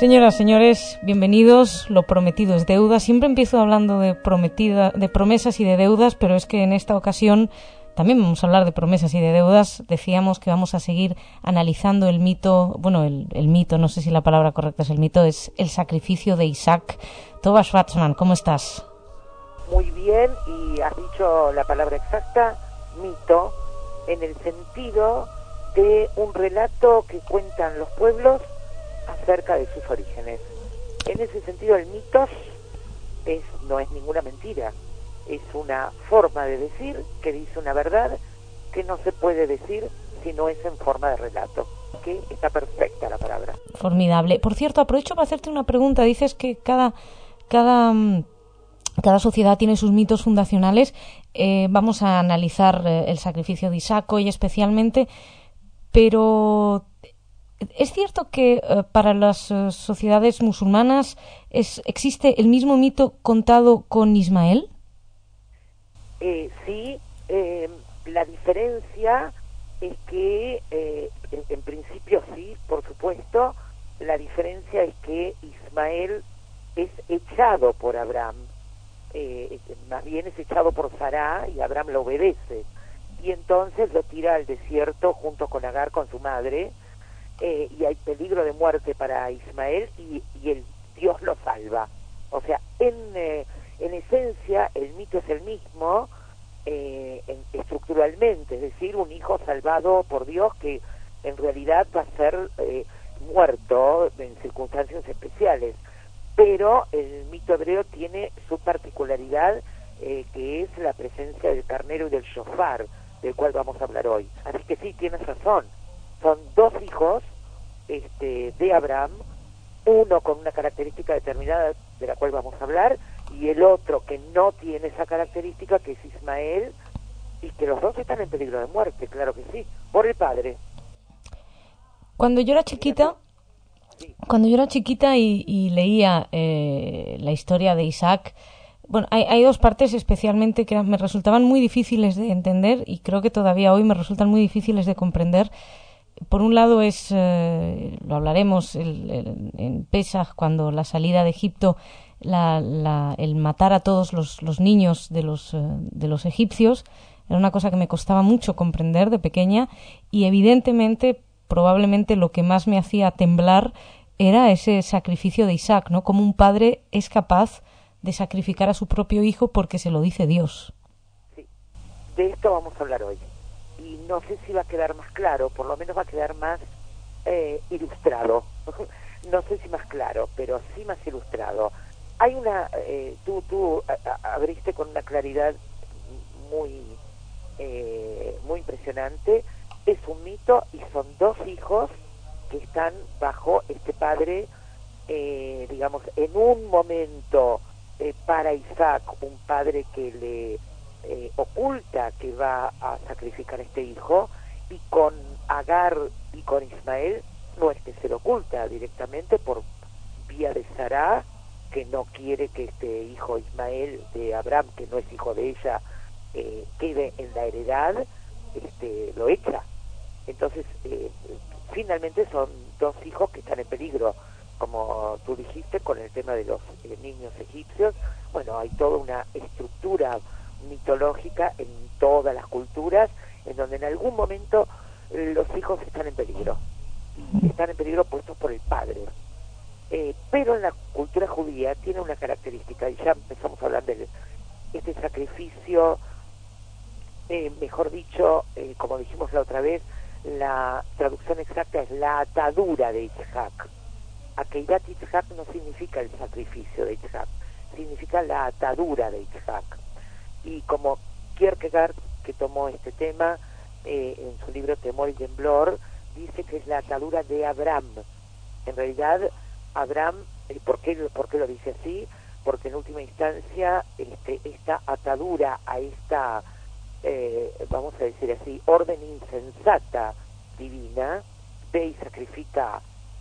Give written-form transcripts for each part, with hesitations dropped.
Señoras, señores, bienvenidos. Lo prometido es deuda. Siempre empiezo hablando de promesas y de deudas, pero es que en esta ocasión también vamos a hablar de promesas y de deudas. Decíamos que vamos a seguir analizando el mito, el mito, no sé si la palabra correcta es el mito, es el sacrificio de Isaac. Tova Schwarzman, ¿cómo estás? Muy bien, y has dicho la palabra exacta, mito, en el sentido de un relato que cuentan los pueblos acerca de sus orígenes. En ese sentido, el mitos no es ninguna mentira, es una forma de decir que dice una verdad que no se puede decir si no es en forma de relato. Que está perfecta la palabra. Formidable. Por cierto, aprovecho para hacerte una pregunta. Dices que cada sociedad tiene sus mitos fundacionales. Vamos a analizar el sacrificio de Isaac hoy especialmente, pero ¿es cierto que para las sociedades musulmanas existe el mismo mito contado con Ismael? Sí, la diferencia es que, en principio sí, por supuesto, la diferencia es que Ismael es echado por Abraham, más bien es echado por Sará y Abraham lo obedece, y entonces lo tira al desierto junto con Agar, con su madre, y hay peligro de muerte para Ismael y Dios lo salva. O sea, en esencia el mito es el mismo, estructuralmente, es decir, un hijo salvado por Dios que en realidad va a ser muerto en circunstancias especiales, pero el mito hebreo tiene su particularidad, que es la presencia del carnero y del shofar, del cual vamos a hablar hoy. Así que sí, tienes razón, son dos hijos de Abraham, uno con una característica determinada de la cual vamos a hablar, y el otro que no tiene esa característica, que es Ismael, y que los dos están en peligro de muerte, claro que sí, por el padre. Cuando yo era chiquita y leía la historia de Isaac, bueno, hay dos partes especialmente que me resultaban muy difíciles de entender, y creo que todavía hoy me resultan muy difíciles de comprender. Por un lado lo hablaremos en Pesaj, cuando la salida de Egipto, el matar a todos los niños de los egipcios, era una cosa que me costaba mucho comprender de pequeña, y evidentemente, probablemente lo que más me hacía temblar era ese sacrificio de Isaac, ¿no? Como un padre es capaz de sacrificar a su propio hijo porque se lo dice Dios. Sí, de esto vamos a hablar hoy. Y no sé si va a quedar más claro, por lo menos va a quedar más ilustrado. No sé si más claro, pero sí más ilustrado. Hay tú abriste con una claridad muy impresionante. Es un mito y son dos hijos que están bajo este padre, digamos, en un momento para Isaac, un padre que le oculta que va a sacrificar a este hijo, y con Agar y con Ismael no es que se lo oculta directamente por vía de Sará, que no quiere que este hijo Ismael de Abraham, que no es hijo de ella, quede en la heredad, lo echa. Entonces finalmente son dos hijos que están en peligro, como tú dijiste, con el tema de los niños egipcios. Bueno, hay toda una estructura mitológica en todas las culturas, en donde en algún momento los hijos están en peligro, y están en peligro puestos por el padre. Pero en la cultura judía tiene una característica, y ya empezamos a hablar de este sacrificio, mejor dicho, como dijimos la otra vez, la traducción exacta es la atadura de Isaac. Akeidat Isaac no significa el sacrificio de Isaac, significa la atadura de Isaac. Y como Kierkegaard, que tomó este tema en su libro Temor y Temblor, dice que es la atadura de Abraham. En realidad, Abraham, ¿por qué lo dice así? Porque en última instancia esta atadura a esta, vamos a decir así, orden insensata divina, ve y sacrifica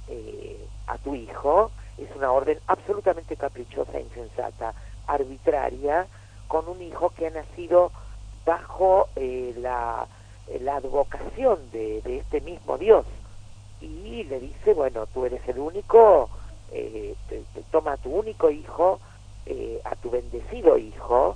a tu hijo, es una orden absolutamente caprichosa, insensata, arbitraria, con un hijo que ha nacido bajo la advocación de este mismo Dios, y le dice, bueno, tú eres el único, toma a tu único hijo, a tu bendecido hijo,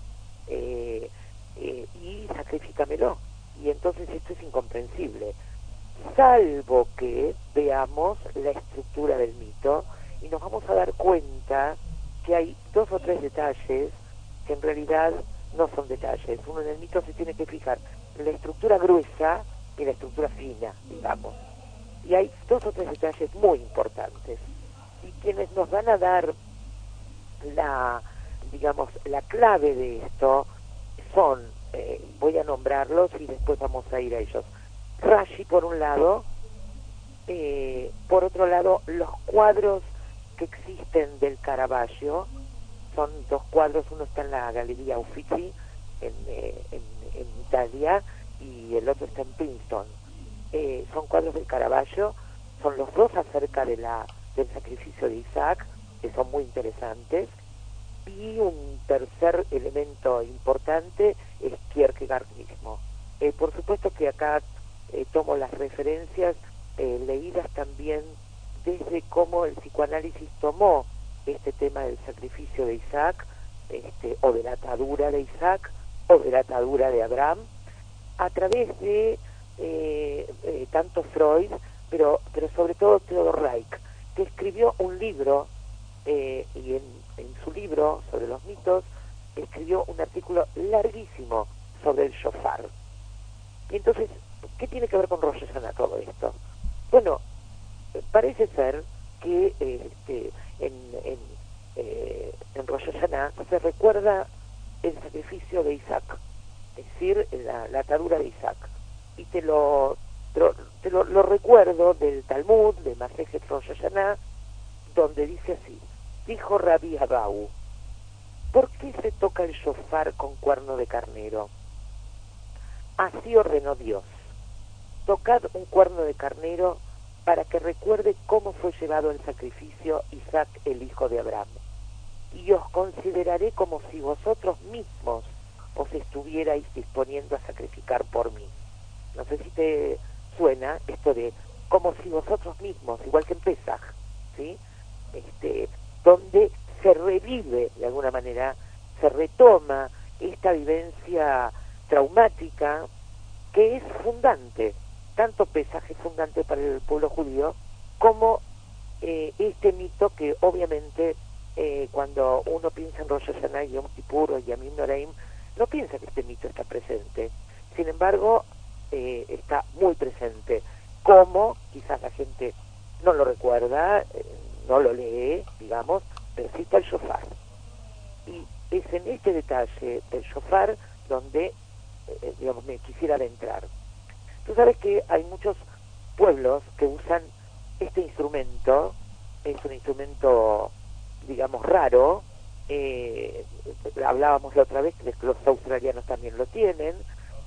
y sacrifícamelo. Y entonces esto es incomprensible, salvo que veamos la estructura del mito y nos vamos a dar cuenta que hay 2 o 3 detalles que en realidad no son detalles. Uno en el mito se tiene que fijar en la estructura gruesa y la estructura fina, digamos. Y hay 2 o 3 detalles muy importantes. Y quienes nos van a dar la clave de esto son, voy a nombrarlos y después vamos a ir a ellos. Rashi por un lado, por otro lado los cuadros que existen del Caravaggio, son 2 cuadros, uno está en la Galería Uffizi en Italia y el otro está en Princeton. Son cuadros del Caravaggio, son los 2 acerca del sacrificio de Isaac, que son muy interesantes. Y un tercer elemento importante es Kierkegaard mismo. Por supuesto que acá tomo las referencias leídas también desde cómo el psicoanálisis tomó este tema del sacrificio de Isaac, o de la atadura de Isaac, o de la atadura de Abraham, a través de tanto Freud, pero sobre todo Theodor Reich, que escribió un libro, y en su libro sobre los mitos escribió un artículo larguísimo sobre el shofar. Y entonces, ¿qué tiene que ver con Rosh Hashanah todo esto? Bueno, parece ser que en Rosh Hashanah se recuerda el sacrificio de Isaac, es decir, la atadura de Isaac. Y te lo recuerdo del Talmud, de Masejet Rosh Hashanah, donde dice así: dijo Rabbi Abau, ¿por qué se toca el shofar con cuerno de carnero? Así ordenó Dios: tocad un cuerno de carnero para que recuerde cómo fue llevado el sacrificio Isaac, el hijo de Abraham. Y os consideraré como si vosotros mismos os estuvierais disponiendo a sacrificar por mí. No sé si te suena esto de como si vosotros mismos, igual que en Pesaj, ¿sí? Donde se revive de alguna manera, se retoma esta vivencia traumática que es fundante, tanto Pesaj es fundante para el pueblo judío como este mito que obviamente cuando uno piensa en Rosh Hashanah y Yom Kippur o Yamim Noraim, no piensa que este mito está presente. Sin embargo, está muy presente. Como quizás la gente no lo recuerda, no lo lee, digamos, pero sí está el shofar. Y es en este detalle del shofar donde, me quisiera adentrar. Tú sabes que hay muchos pueblos que usan este instrumento, es un instrumento, digamos, raro, hablábamos la otra vez que los australianos también lo tienen,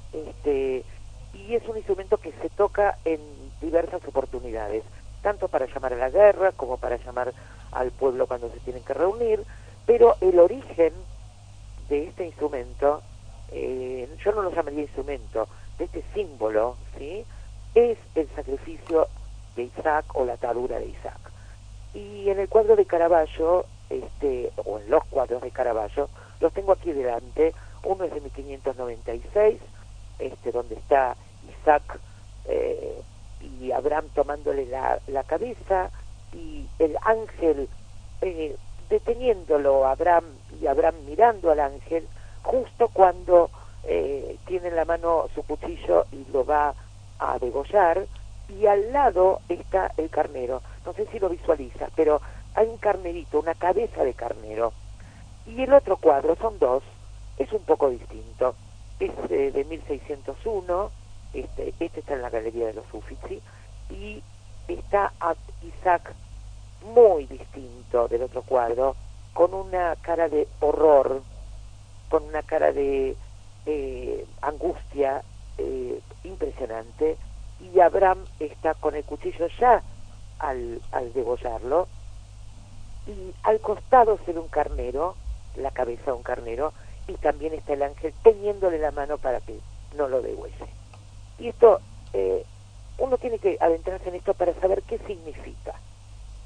y es un instrumento que se toca en diversas oportunidades, tanto para llamar a la guerra como para llamar al pueblo cuando se tienen que reunir, pero el origen de este instrumento, yo no lo llamaría instrumento, de este símbolo, ¿sí?, es el sacrificio de Isaac o la atadura de Isaac. Y en el cuadro de Caravaggio, o en los cuadros de Caravaggio, los tengo aquí delante. Uno es de 1596, donde está Isaac y Abraham tomándole la cabeza, y el ángel deteniéndolo, Abraham mirando al ángel, justo cuando tiene en la mano su cuchillo y lo va a degollar, y al lado está el carnero. No sé si lo visualizas, pero hay un carnerito, una cabeza de carnero. Y el otro cuadro, son 2, es un poco distinto. Es de 1601, este está en la Galería de los Uffizi, y está a Isaac muy distinto del otro cuadro, con una cara de horror, con una cara de angustia impresionante, y Abraham está con el cuchillo ya al degollarlo, y al costado se ve un carnero, la cabeza de un carnero, y también está el ángel teniéndole la mano para que no lo degüelle. Y esto, uno tiene que adentrarse en esto para saber qué significa.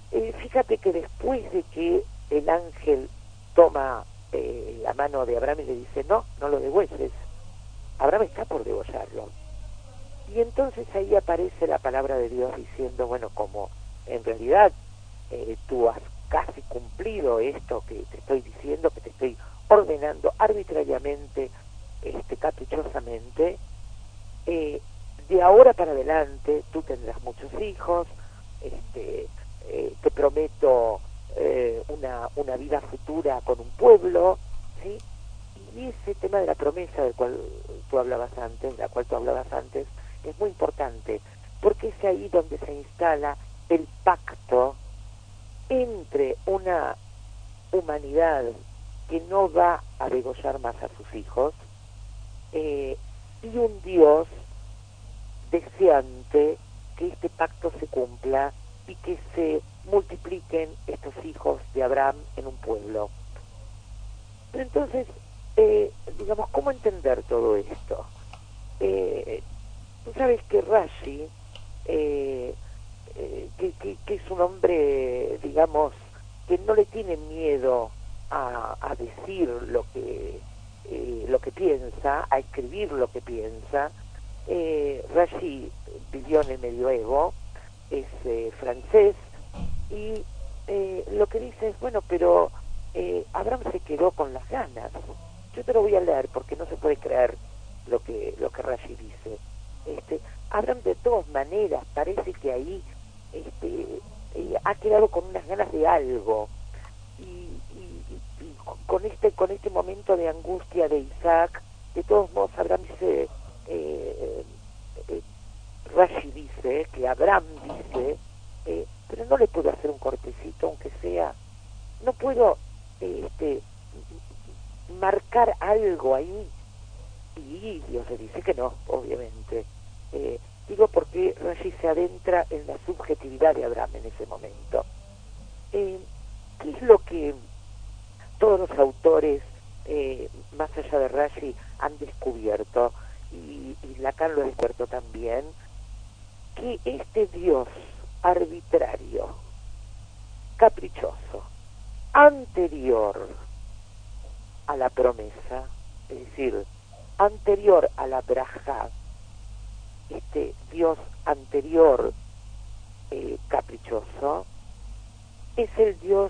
fíjate que después de que el ángel toma la mano de Abraham y le dice, no, no lo degüelles, Abraham está por degollarlo. Y entonces ahí aparece la palabra de Dios diciendo, bueno, como en realidad tú has casi cumplido esto que te estoy diciendo, que te estoy ordenando arbitrariamente, caprichosamente, de ahora para adelante tú tendrás muchos hijos, te prometo una vida futura con un pueblo, ¿sí? Y ese tema de la promesa del cual tú hablabas antes, de la cual tú hablabas antes, es muy importante, porque es ahí donde se instala el pacto entre una humanidad que no va a degollar más a sus hijos y un Dios deseante que este pacto se cumpla y que se multipliquen estos hijos de Abraham en un pueblo. Pero entonces, digamos, ¿cómo entender todo esto? Tú sabes que Rashi, que es un hombre, digamos, que no le tiene miedo a decir lo que piensa, a escribir lo que piensa. Rashi vivió en el medioevo, es francés, y lo que dice es, bueno, pero Abraham se quedó con las ganas. Yo te lo voy a leer porque no se puede creer lo que Rashi dice. Abraham de todas maneras parece que ahí ha quedado con unas ganas de algo, y con este momento de angustia de Isaac, de todos modos Abraham dice, Rashi dice, que Abraham dice, pero no le puedo hacer un cortecito, aunque sea, no puedo marcar algo ahí. Y Dios le dice que no, obviamente. Digo porque Rashi se adentra en la subjetividad de Abraham en ese momento. ¿Qué es lo que todos los autores, más allá de Rashi, han descubierto? Y Lacan lo ha descubierto también, que este Dios arbitrario, caprichoso, anterior a la promesa, es decir, anterior a la braja, este Dios anterior caprichoso, es el Dios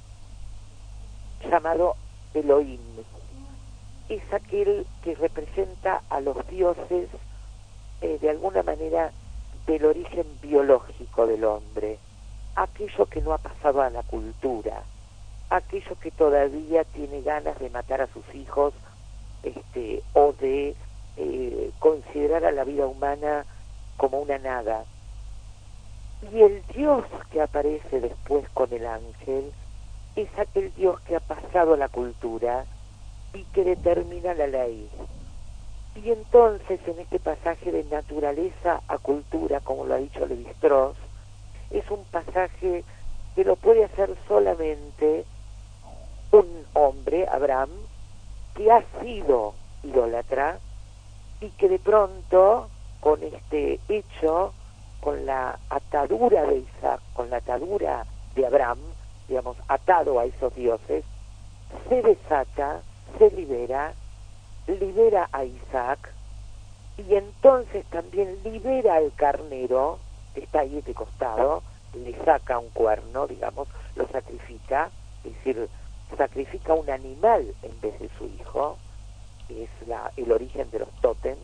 llamado Elohim. Es aquel que representa a los dioses de alguna manera del origen biológico del hombre, aquello que no ha pasado a la cultura, aquello que todavía tiene ganas de matar a sus hijos, o de considerar a la vida humana como una nada. Y el Dios que aparece después con el ángel es aquel Dios que ha pasado a la cultura y que determina la ley. Y entonces en este pasaje de naturaleza a cultura, como lo ha dicho Lévi-Strauss, es un pasaje que lo puede hacer solamente un hombre, Abraham, que ha sido idólatra y que de pronto, con este hecho, con la atadura de Isaac, con la atadura de Abraham, digamos, atado a esos dioses, se desata, se libera a Isaac, y entonces también libera al carnero, que está ahí de costado, le saca un cuerno, digamos, lo sacrifica, es decir, sacrifica un animal en vez de su hijo, que es el origen de los tótems.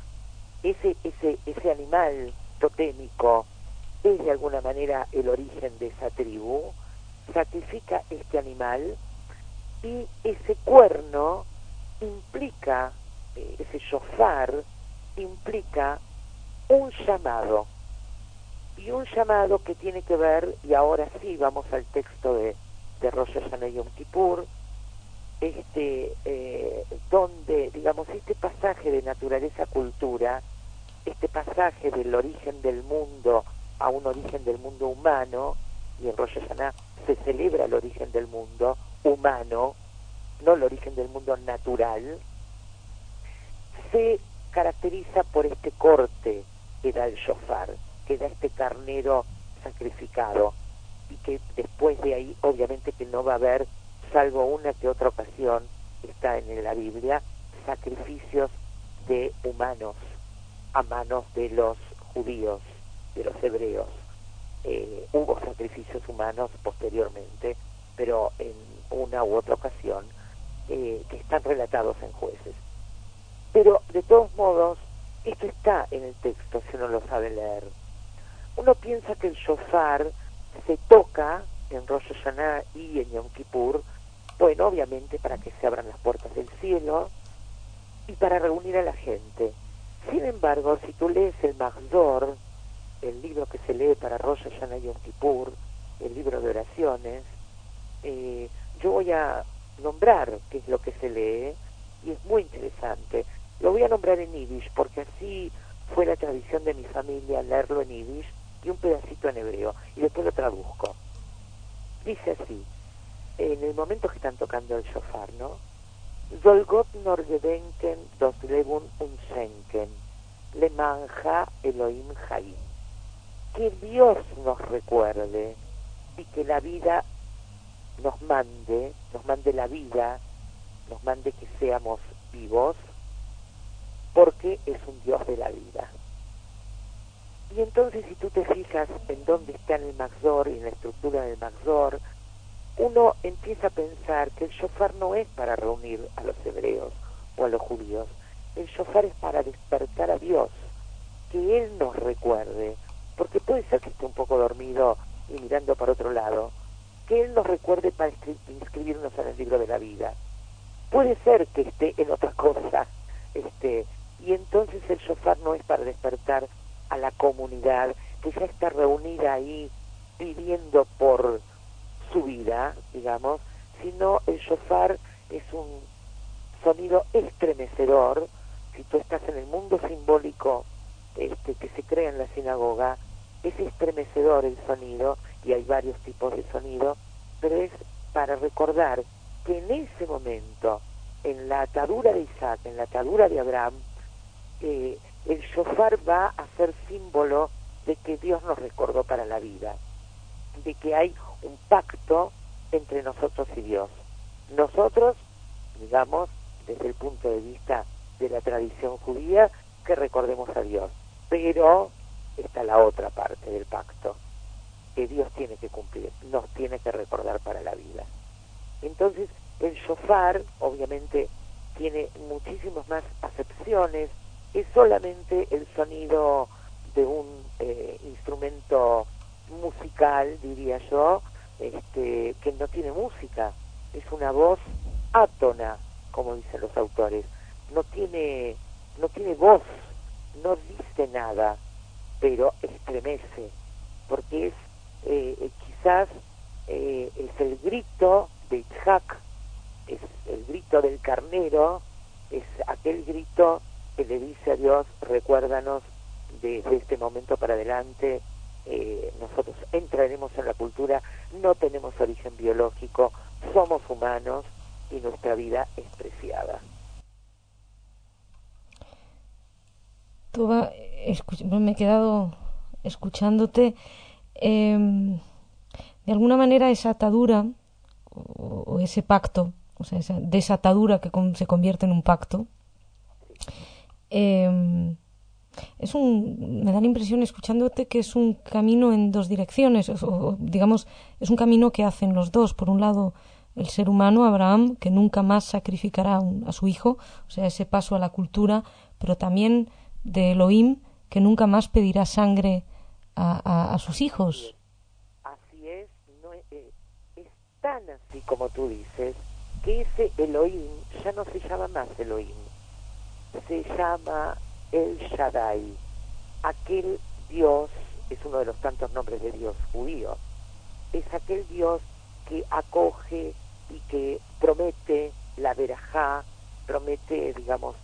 Ese animal totémico es de alguna manera el origen de esa tribu, sacrifica este animal, y ese cuerno implica, ese shofar implica un llamado, y un llamado que tiene que ver, y ahora sí vamos al texto de Rosh Hashanah y Yom Kippur, donde, digamos, este pasaje de naturaleza-cultura, este pasaje del origen del mundo a un origen del mundo humano, y en Rosh Hashanah se celebra el origen del mundo humano, no el origen del mundo natural, se caracteriza por este corte que da el shofar, que da este carnero sacrificado. y que después de ahí obviamente que no va a haber, salvo una que otra ocasión, está en la Biblia, sacrificios de humanos a manos de los judíos, de los hebreos. Hubo sacrificios humanos posteriormente, pero en una u otra ocasión, que están relatados en Jueces. Pero de todos modos, esto está en el texto si uno lo sabe leer. Uno piensa que el shofar se toca en Rosh Hashanah y en Yom Kippur, bueno, obviamente para que se abran las puertas del cielo y para reunir a la gente. Sin embargo, si tú lees el Mahzor, el libro que se lee para Rosh Hashanah y Yom Kippur, el libro de oraciones, yo voy a nombrar qué es lo que se lee, y es muy interesante. Lo voy a nombrar en Yiddish, porque así fue la tradición de mi familia, leerlo en Yiddish y un pedacito en hebreo, y después lo traduzco. Dice así, en el momento que están tocando el shofar, ¿no? Soll Gott nor gedenken dos Leben und schenken, le manja Elohim Chaim. Que Dios nos recuerde y que la vida nos mande la vida, nos mande que seamos vivos, porque es un Dios de la vida. Y entonces, si tú te fijas en dónde está en el Mahzor y en la estructura del Mahzor, uno empieza a pensar que el shofar no es para reunir a los hebreos o a los judíos. El shofar es para despertar a Dios, que Él nos recuerde, porque puede ser que esté un poco dormido y mirando para otro lado, que Él nos recuerde para inscribirnos en el libro de la vida. Puede ser que esté en otra cosa, y entonces el shofar no es para despertar a la comunidad que ya está reunida ahí viviendo por su vida, digamos, sino el shofar es un sonido estremecedor. Si tú estás en el mundo simbólico que se crea en la sinagoga, es estremecedor el sonido, y hay varios tipos de sonido, pero es para recordar que en ese momento, en la atadura de Isaac, en la atadura de Abraham, el shofar va a ser símbolo de que Dios nos recordó para la vida, de que hay un pacto entre nosotros y Dios. Nosotros, digamos, desde el punto de vista de la tradición judía, que recordemos a Dios, pero está la otra parte del pacto, que Dios tiene que cumplir, nos tiene que recordar para la vida. Entonces, el shofar, obviamente, tiene muchísimas más acepciones, es solamente el sonido de un instrumento musical, diría yo, que no tiene música, es una voz átona, como dicen los autores, no tiene voz, no dice nada, pero estremece, porque es quizás es el grito de Isaac, es el grito del carnero, es aquel grito que le dice a Dios, recuérdanos desde este momento para adelante, nosotros entraremos en la cultura, no tenemos origen biológico, somos humanos y nuestra vida es preciada. Toba, me he quedado escuchándote. De alguna manera esa atadura o ese pacto, o sea, esa desatadura que se convierte en un pacto, me da la impresión escuchándote que es un camino en dos direcciones, o digamos, es un camino que hacen los dos. Por un lado, el ser humano, Abraham, que nunca más sacrificará a su hijo, o sea, ese paso a la cultura, pero también de Elohim, que nunca más pedirá sangre a sus hijos. Así es, no es tan así como tú dices, que ese Elohim ya no se llama más Elohim, se llama El Shaddai, aquel Dios, es uno de los tantos nombres de Dios judío, es aquel Dios que acoge y que promete la verajá, promete, digamos,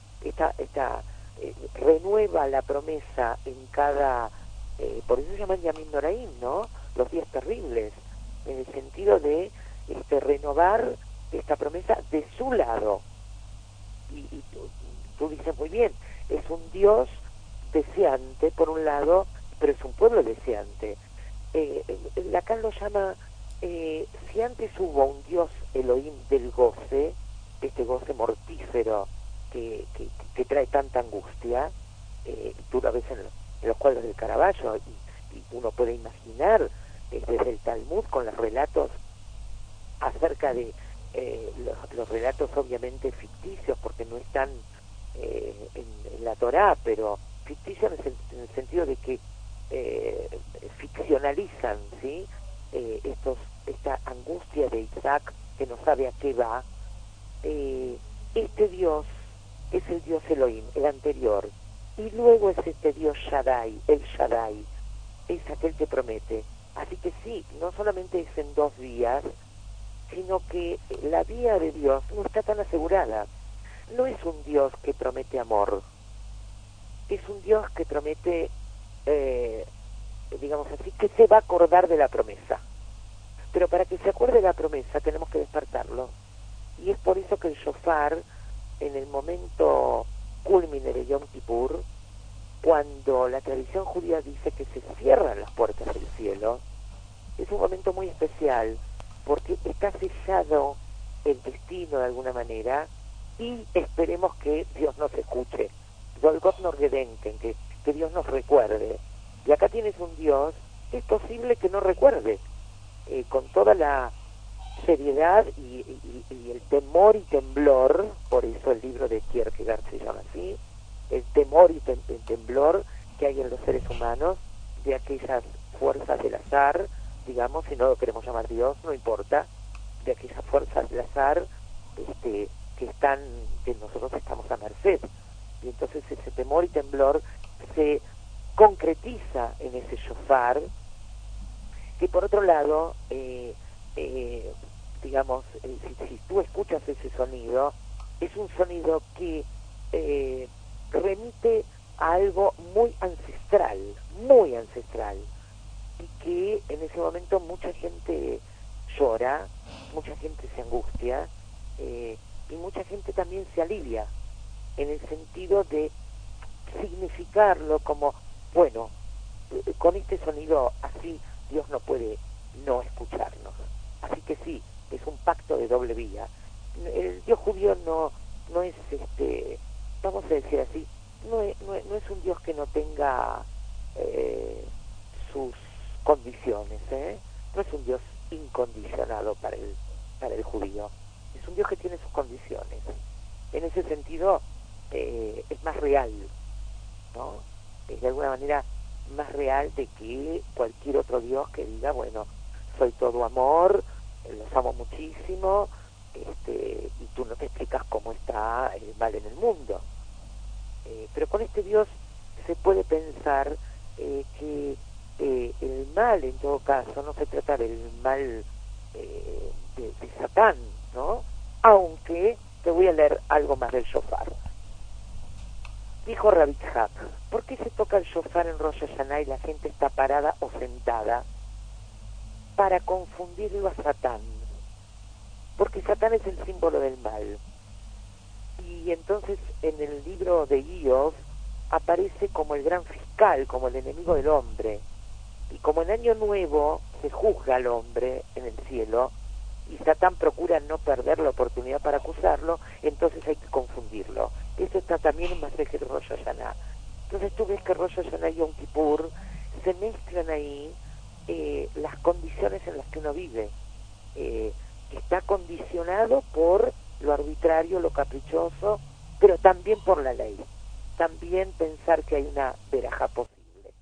renueva la promesa en cada, por eso se llaman Yamim Noraim, ¿no? Los días terribles, en el sentido de renovar esta promesa de su lado. Y tú dices muy bien, es un Dios deseante por un lado, pero es un pueblo deseante. Lacan lo llama, si antes hubo un dios Elohim del goce, este goce mortífero que trae tanta angustia, tú lo ves en los cuadros del Caravaggio, y uno puede imaginar desde el Talmud con los relatos acerca de los relatos obviamente ficticios, porque no están en la Torá, pero ficticios en el sentido de que ficcionalizan, ¿sí? Esta angustia de Isaac que no sabe a qué va. Este Dios es el Dios Elohim, el anterior, y luego es este Dios Shaddai, el Shaddai, es aquel que promete. Así que sí, no solamente es en 2 vías, sino que la vía de Dios no está tan asegurada. No es un Dios que promete amor, es un Dios que promete, digamos así, que se va a acordar de la promesa. Pero para que se acuerde de la promesa tenemos que despertarlo. Y es por eso que el shofar, en el momento cúlmine de Yom Kippur, cuando la tradición judía dice que se cierran las puertas del cielo, es un momento muy especial, porque está sellado el destino de alguna manera, y esperemos que Dios nos escuche. Golgot nos gedenken, que Dios nos recuerde. Y acá tienes un Dios que es posible que no recuerde, con toda la seriedad y el temor y temblor, por eso el libro de Kierkegaard se llama así, el temor y el temblor que hay en los seres humanos de aquellas fuerzas del azar, digamos, si no lo queremos llamar Dios, no importa, de aquellas fuerzas del azar que nosotros estamos a merced. Y entonces ese temor y temblor se concretiza en ese shofar, que por otro lado, digamos, si tú escuchas ese sonido, es un sonido que remite a algo muy ancestral, y que en ese momento mucha gente llora, mucha gente se angustia, y mucha gente también se alivia, en el sentido de significarlo como, bueno, con este sonido así Dios no puede no escucharnos. Así que sí, es un pacto de doble vía. El Dios judío no es, vamos a decir así, no es un Dios que no tenga sus condiciones, no es un Dios incondicionado para el judío, es un Dios que tiene sus condiciones. En ese sentido es más real, ¿no? Es de alguna manera más real de que cualquier otro Dios que diga, bueno, soy todo amor, los amo muchísimo, y tú no te explicas cómo está el mal en el mundo. Pero con este Dios se puede pensar que el mal, en todo caso, no se trata del mal de Satán, ¿no? Aunque te voy a leer algo más del shofar. Dijo Rabbi Itzhak, ¿por qué se toca el shofar en Rosh Hashanah y la gente está parada o sentada? Para confundirlo a Satán, porque Satán es el símbolo del mal. Y entonces en el libro de Iov aparece como el gran fiscal, como el enemigo del hombre. Y como en Año Nuevo se juzga al hombre en el cielo, y Satán procura no perder la oportunidad para acusarlo, entonces hay que confundirlo. Eso está también en Masejet Rosh Hashanah. Entonces tú ves que Rosh Hashanah y Yom Kippur se mezclan ahí las condiciones en las que uno vive. Está condicionado por lo arbitrario, lo caprichoso, pero también por la ley. También pensar que hay una verajá posible.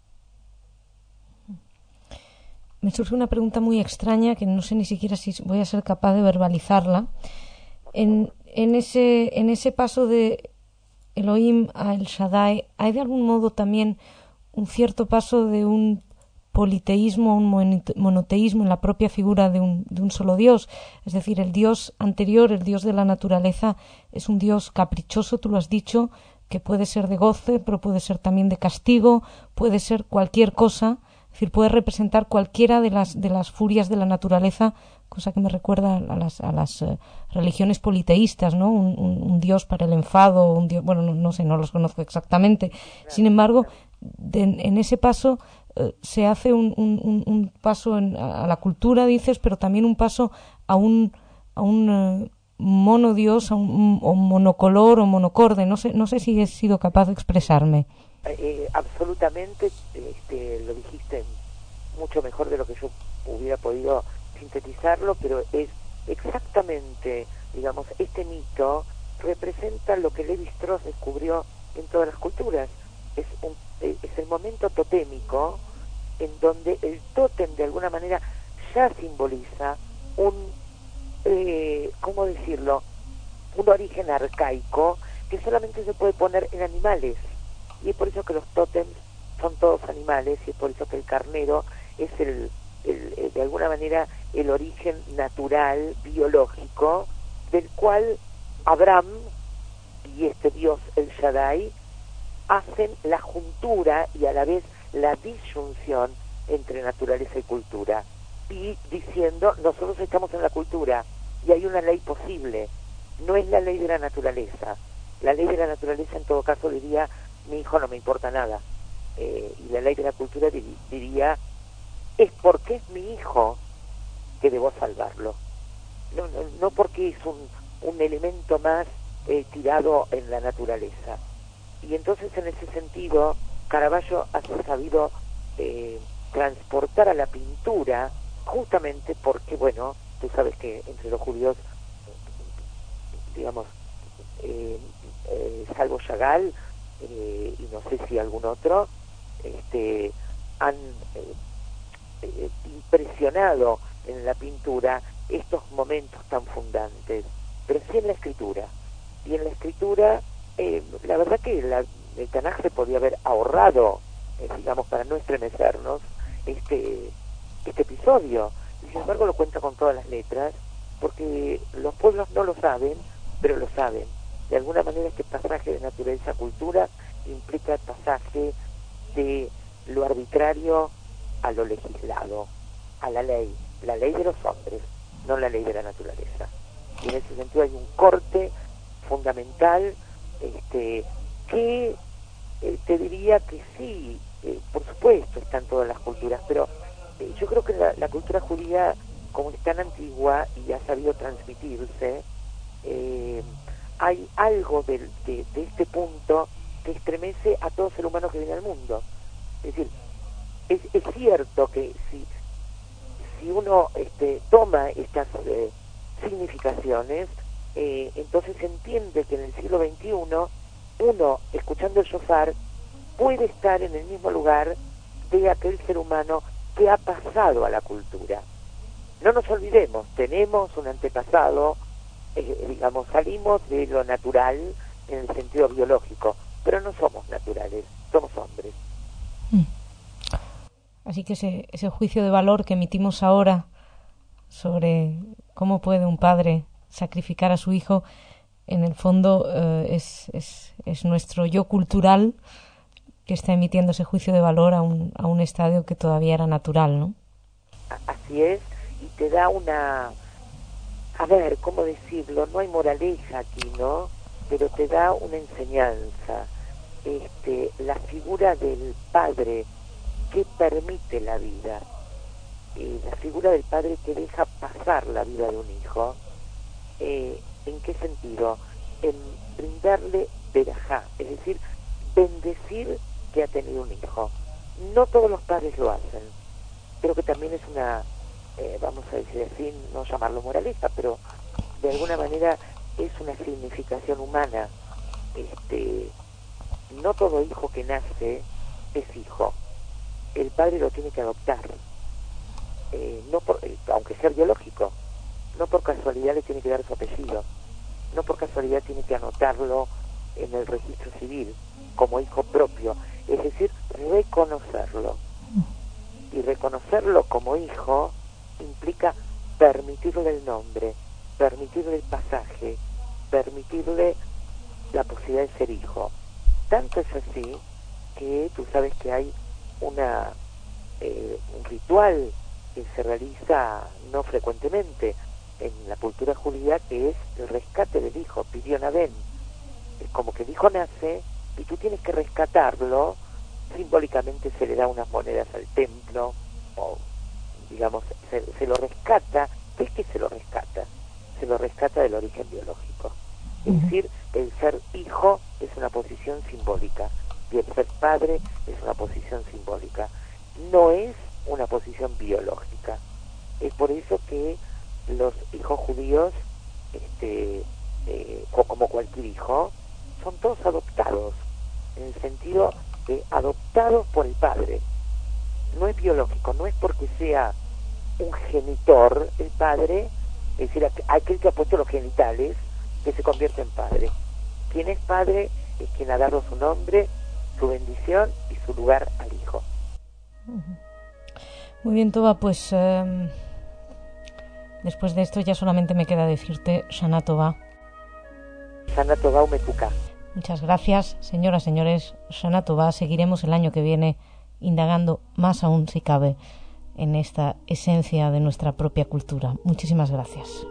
Me surge una pregunta muy extraña que no sé ni siquiera si voy a ser capaz de verbalizarla. En ese paso de Elohim a El Shaddai, ¿hay de algún modo también un cierto paso de un politeísmo a un monoteísmo en la propia figura de un solo Dios? Es decir, el Dios anterior, el Dios de la naturaleza, es un Dios caprichoso, tú lo has dicho, que puede ser de goce, pero puede ser también de castigo, puede ser cualquier cosa. Es decir, puede representar cualquiera de las furias de la naturaleza, cosa que me recuerda a las religiones politeístas, ¿no? Un dios para el enfado, un dios, bueno, no sé, no los conozco exactamente. Sin embargo, en ese paso se hace un paso a la cultura, dices, pero también un paso a un monodios, a o monocolor o monocorde. No sé si he sido capaz de expresarme. Absolutamente, lo dijiste mucho mejor de lo que yo hubiera podido sintetizarlo, pero es exactamente, digamos, este mito representa lo que Lévi-Strauss descubrió en todas las culturas. Es el momento totémico en donde el tótem de alguna manera ya simboliza ¿cómo decirlo? Un origen arcaico que solamente se puede poner en animales. Y es por eso que los tótems son todos animales, y es por eso que el carnero es de alguna manera el origen natural, biológico, del cual Abraham y este Dios El Shaddai hacen la juntura y a la vez la disyunción entre naturaleza y cultura, y diciendo, nosotros estamos en la cultura y hay una ley posible, no es la ley de la naturaleza. La ley de la naturaleza en todo caso diría, mi hijo no me importa nada, y la ley de la cultura diría, es porque es mi hijo que debo salvarlo, no porque es un elemento más tirado en la naturaleza. Y entonces en ese sentido Caravaggio ha sabido transportar a la pintura, justamente porque, bueno, tú sabes que entre los judíos, digamos, salvo Chagall, y no sé si algún otro, han impresionado en la pintura estos momentos tan fundantes, pero sí en la escritura. Y en la escritura, la verdad que el Tanaj se podía haber ahorrado, digamos, para no estremecernos, este episodio. Y sin embargo lo cuenta con todas las letras, porque los pueblos no lo saben, pero lo saben. De alguna manera este pasaje de naturaleza a cultura implica el pasaje de lo arbitrario a lo legislado, a la ley de los hombres, no la ley de la naturaleza. Y en ese sentido hay un corte fundamental, que te diría que sí, por supuesto está en todas las culturas, pero yo creo que la cultura judía, como es tan antigua y ha sabido transmitirse, hay algo de este punto que estremece a todo ser humano que viene al mundo. Es decir, es cierto que si uno toma estas significaciones, entonces entiende que en el siglo XXI uno, escuchando el shofar, puede estar en el mismo lugar de aquel ser humano que ha pasado a la cultura. No nos olvidemos, tenemos un antepasado, digamos, salimos de lo natural en el sentido biológico, pero no somos naturales, somos hombres. Así que ese juicio de valor que emitimos ahora sobre cómo puede un padre sacrificar a su hijo, en el fondo es nuestro yo cultural que está emitiendo ese juicio de valor a un estadio que todavía era natural, ¿no? Así es, y te da a ver, ¿cómo decirlo? No hay moraleja aquí, ¿no? Pero te da una enseñanza. La figura del padre que permite la vida, la figura del padre que deja pasar la vida de un hijo, ¿en qué sentido? En brindarle verajá, es decir, bendecir que ha tenido un hijo. No todos los padres lo hacen, creo que también es una, vamos a decir así, no llamarlo moralista, pero de alguna manera es una significación humana. No todo hijo que nace es hijo, el padre lo tiene que adoptar, aunque sea biológico, no por casualidad le tiene que dar su apellido, no por casualidad tiene que anotarlo en el registro civil como hijo propio, es decir, reconocerlo. Y reconocerlo como hijo implica permitirle el nombre, permitirle el pasaje, permitirle la posibilidad de ser hijo. Tanto es así que tú sabes que hay un ritual que se realiza no frecuentemente en la cultura judía, que es el rescate del hijo, Pidyon Aben. Es como que el hijo nace y tú tienes que rescatarlo simbólicamente se le da unas monedas al templo, o digamos, se lo rescata. ¿Qué es que se lo rescata? Se lo rescata del origen biológico. Es decir, el ser hijo es una posición simbólica y el ser padre es una posición simbólica. No es una posición biológica. Es por eso que los hijos judíos, como cualquier hijo, son todos adoptados, en el sentido de adoptados por el padre. No es biológico, no es porque sea un genitor el padre, es decir, aquel que ha puesto los genitales, que se convierte en padre. Quien es padre es quien ha dado su nombre, su bendición y su lugar al hijo. Muy bien, Toba, pues después de esto ya solamente me queda decirte Shana Tova. Shana Tova Umetuka. Muchas gracias, señoras, señores. Shana Tova. Seguiremos el año que viene indagando más aún, si cabe, en esta esencia de nuestra propia cultura. Muchísimas gracias.